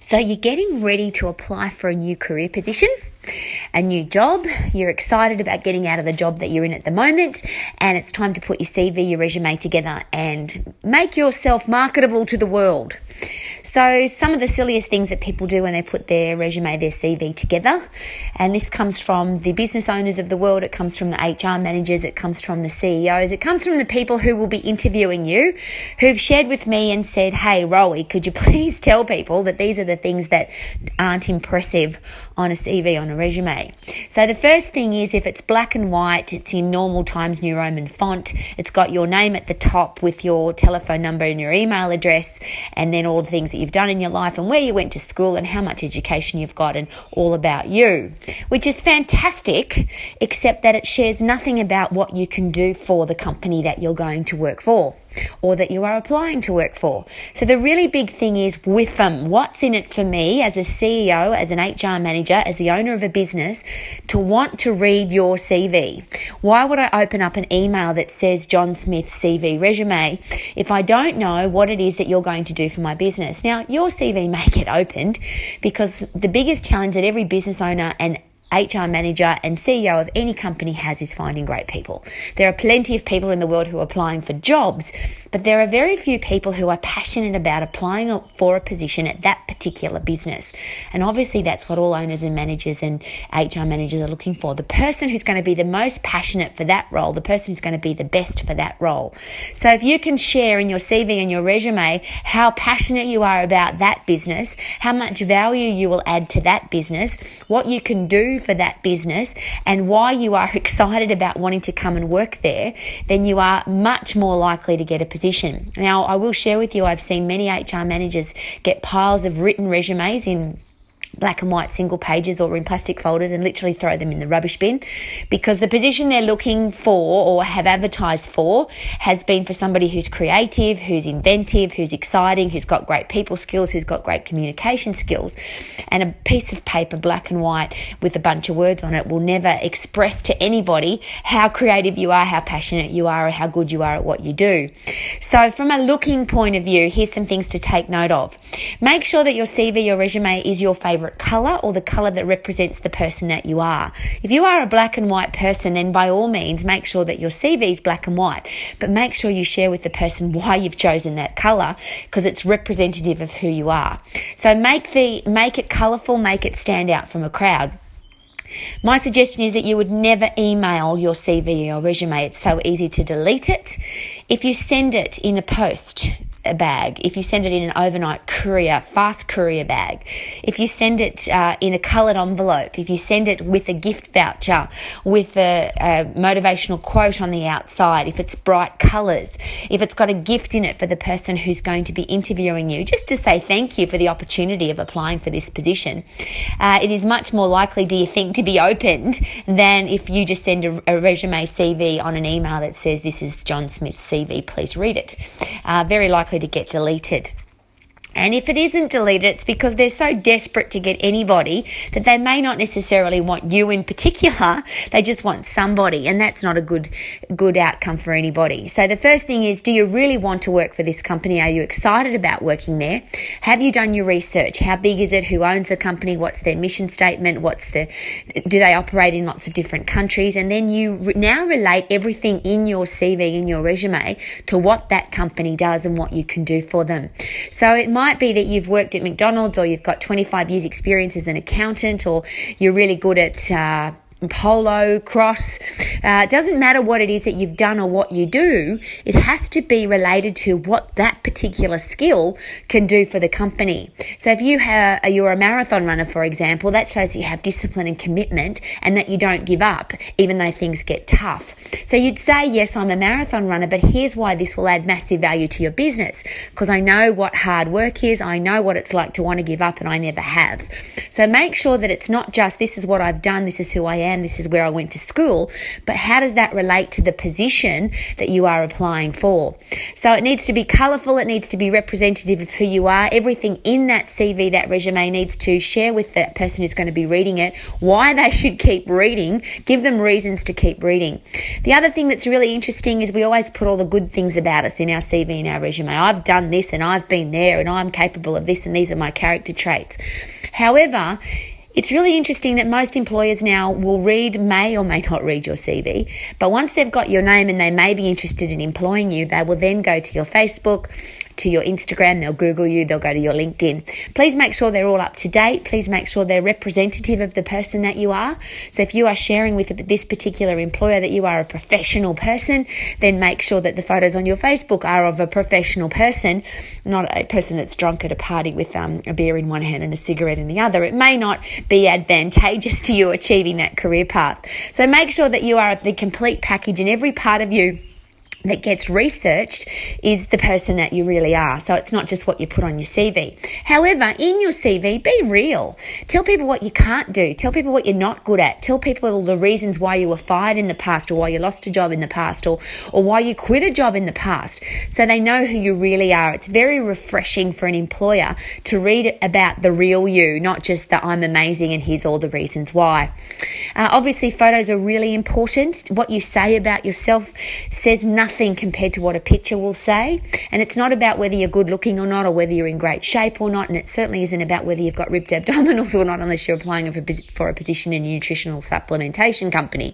So you're getting ready to apply for a new career position, a new job. You're excited about getting out of the job that you're in at the moment, and it's time to put your CV, your resume together and make yourself marketable to the world. So some of the silliest things that people do when they put their resume, their CV together, and this comes from the business owners of the world, it comes from the HR managers, it comes from the CEOs, it comes from the people who will be interviewing you, who've shared with me and said, hey, Rowie, could you please tell people that these are the things that aren't impressive on a CV, on a resume. So the first thing is, if it's black and white, it's in normal Times New Roman font, it's got your name at the top with your telephone number and your email address, and then all the things that you've done in your life and where you went to school and how much education you've got and all about you, which is fantastic, except that it shares nothing about what you can do for the company that you're going to work for or that you are applying to work for. So the really big thing is with them, what's in it for me as a CEO, as an HR manager, as the owner of a business, to want to read your CV? Why would I open up an email that says John Smith CV resume if I don't know what it is that you're going to do for my business? Now, your CV may get opened, because the biggest challenge that every business owner and HR manager and CEO of any company has is finding great people. There are plenty of people in the world who are applying for jobs, but there are very few people who are passionate about applying for a position at that particular business. And obviously that's what all owners and managers and HR managers are looking for. The person who's going to be the most passionate for that role, the person who's going to be the best for that role. So if you can share in your CV and your resume how passionate you are about that business, how much value you will add to that business, what you can do for that business, and why you are excited about wanting to come and work there, then you are much more likely to get a position. Now, I will share with you, I've seen many HR managers get piles of written resumes in black and white single pages or in plastic folders and literally throw them in the rubbish bin, because the position they're looking for or have advertised for has been for somebody who's creative, who's inventive, who's exciting, who's got great people skills, who's got great communication skills. And a piece of paper, black and white, with a bunch of words on it will never express to anybody how creative you are, how passionate you are, or how good you are at what you do. So from a looking point of view, here's some things to take note of. Make sure that your CV, your resume, is your favourite colour, or the colour that represents the person that you are. If you are a black and white person, then by all means make sure that your CV is black and white, but make sure you share with the person why you've chosen that colour, because it's representative of who you are. So make it colourful, make it stand out from a crowd. My suggestion is that you would never email your CV or your resume. It's so easy to delete it. If you send it in a post bag, if you send it in an overnight courier, fast courier bag, if you send it in a coloured envelope, if you send it with a gift voucher, with a motivational quote on the outside, if it's bright colours, if it's got a gift in it for the person who's going to be interviewing you, just to say thank you for the opportunity of applying for this position, it is much more likely, do you think, to be opened than if you just send a resume CV on an email that says, this is John Smith's CV, please read it. Very likely to get deleted. And if it isn't deleted, it's because they're so desperate to get anybody that they may not necessarily want you in particular. They just want somebody, and that's not a good outcome for anybody. So the first thing is, do you really want to work for this company? Are you excited about working there? Have you done your research? How big is it? Who owns the company? What's their mission statement? Do they operate in lots of different countries? And then you now relate everything in your CV, in your resume, to what that company does and what you can do for them. So it might be that you've worked at McDonald's, or you've got 25 years experience as an accountant, or you're really good at polo, cross. It doesn't matter what it is that you've done or what you do. It has to be related to what that particular skill can do for the company. So if you're a marathon runner, for example, that shows that you have discipline and commitment, and that you don't give up even though things get tough. So you'd say, yes, I'm a marathon runner, but here's why this will add massive value to your business, because I know what hard work is, I know what it's like to want to give up, and I never have. So make sure that it's not just, this is what I've done, this is who I am, this is where I went to school, but how does that relate to the position that you are applying for? So it needs to be colourful, it needs to be representative of who you are. Everything in that CV, that resume, needs to share with the person who's going to be reading it why they should keep reading, give them reasons to keep reading. The other thing that's really interesting is we always put all the good things about us in our CV and our resume. I've done this and I've been there and I'm capable of this and these are my character traits. However, it's really interesting that most employers now may or may not read your CV, but once they've got your name and they may be interested in employing you, they will then go to your Facebook, to your Instagram, they'll Google you, they'll go to your LinkedIn. Please make sure they're all up to date. Please make sure they're representative of the person that you are. So if you are sharing with this particular employer that you are a professional person, then make sure that the photos on your Facebook are of a professional person, not a person that's drunk at a party with a beer in one hand and a cigarette in the other. It may not be advantageous to you achieving that career path. So make sure that you are the complete package, and every part of you that gets researched is the person that you really are. So it's not just what you put on your CV. However, in your CV, be real. Tell people what you can't do. Tell people what you're not good at. Tell people the reasons why you were fired in the past, or why you lost a job in the past, or why you quit a job in the past, so they know who you really are. It's very refreshing for an employer to read about the real you, not just that I'm amazing and here's all the reasons why. Obviously, photos are really important. What you say about yourself says nothing compared to what a picture will say, and it's not about whether you're good looking or not, or whether you're in great shape or not, and it certainly isn't about whether you've got ripped abdominals or not, unless you're applying for a position in a nutritional supplementation company.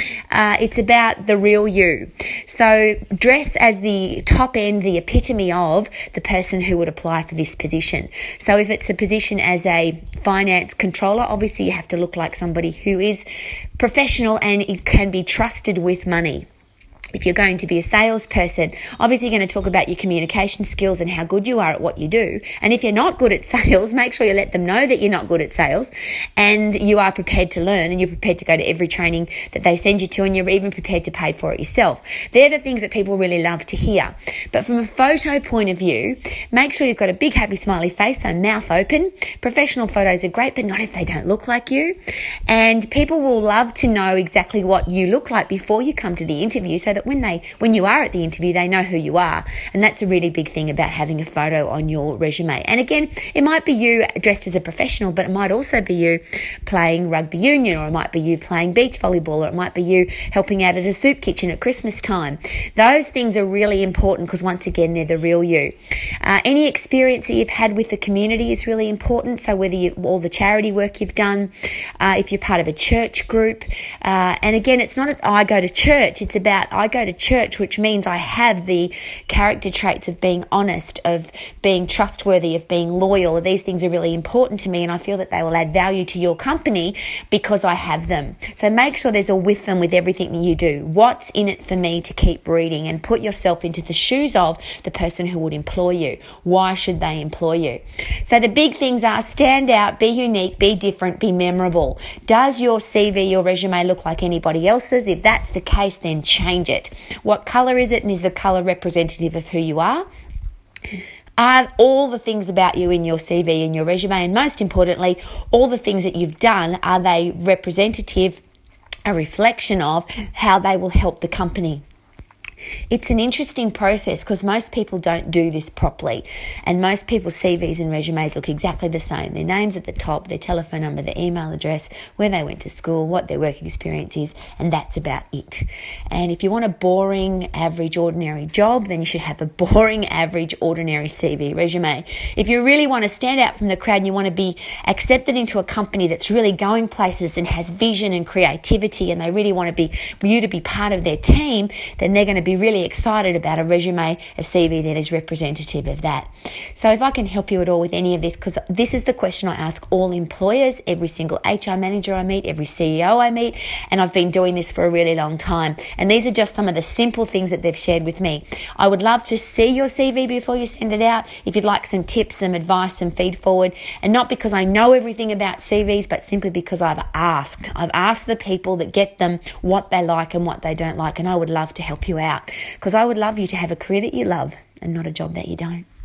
It's about the real you. So dress as the top end, the epitome of the person who would apply for this position. So if it's a position as a finance controller, obviously you have to look like somebody who is professional and it can be trusted with money. If you're going to be a salesperson, obviously you're going to talk about your communication skills and how good you are at what you do. And if you're not good at sales, make sure you let them know that you're not good at sales, and you are prepared to learn, and you're prepared to go to every training that they send you to, and you're even prepared to pay for it yourself. They're the things that people really love to hear. But from a photo point of view, make sure you've got a big happy smiley face, so mouth open. Professional photos are great, but not if they don't look like you. And people will love to know exactly what you look like before you come to the interview, so that when you are at the interview, they know who you are. And that's a really big thing about having a photo on your resume. And again, it might be you dressed as a professional, but it might also be you playing rugby union, or it might be you playing beach volleyball, or it might be you helping out at a soup kitchen at Christmas time. Those things are really important because, once again, they're the real you. Any experience that you've had with the community is really important. So whether all the charity work you've done, if you're part of a church group, and again, it's not I go to church, it's about I go to church, which means I have the character traits of being honest, of being trustworthy, of being loyal. These things are really important to me, and I feel that they will add value to your company because I have them. So make sure there's a with them with everything that you do. What's in it for me to keep reading? And put yourself into the shoes of the person who would employ you. Why should they employ you? So the big things are: stand out, be unique, be different, be memorable. Does your CV, your resume, look like anybody else's? If that's the case, then change it. What colour is it, and is the colour representative of who you are? Are all the things about you in your CV and your resume, and most importantly, all the things that you've done, are they representative, a reflection of how they will help the company? It's an interesting process because most people don't do this properly, and most people's CVs and resumes look exactly the same. Their name's at the top, their telephone number, their email address, where they went to school, what their work experience is, and that's about it. And if you want a boring, average, ordinary job, then you should have a boring, average, ordinary CV resume. If you really want to stand out from the crowd and you want to be accepted into a company that's really going places and has vision and creativity, and they really want you to be part of their team, then they're going to be really excited about a resume, a CV that is representative of that. So if I can help you at all with any of this, because this is the question I ask all employers, every single HR manager I meet, every CEO I meet, and I've been doing this for a really long time. And these are just some of the simple things that they've shared with me. I would love to see your CV before you send it out. If you'd like some tips, some advice, some feed forward, and not because I know everything about CVs, but simply because I've asked the people that get them what they like and what they don't like, and I would love to help you out, because I would love you to have a career that you love and not a job that you don't.